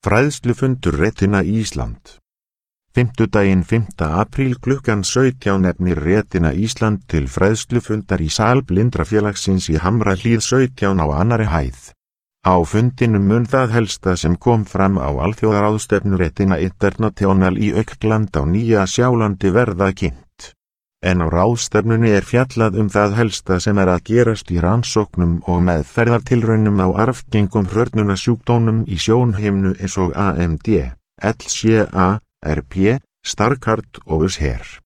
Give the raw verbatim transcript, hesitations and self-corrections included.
Fræðslufundur Retina Ísland. Fimmtudaginn fimmta apríl klukkan sautján efnir Retina Ísland til fræðslufundar í sal Blindrafélagsins í Hamrahlíð sautján á annarri hæð. Á fundinum mun það helsta sem kom fram á alþjóðaráðstefnu Retina International í Auckland á Nýja Sjálandi verða kynnt. En á ráðstefnunni er fjallað um það helsta sem er að gerast í rannsóknum og meðferðartilraunum á arfgengum hrörnunarsjúkdómum í sjónhimnu eins og A M D, L C A, R P, Stargardt og U S H E R.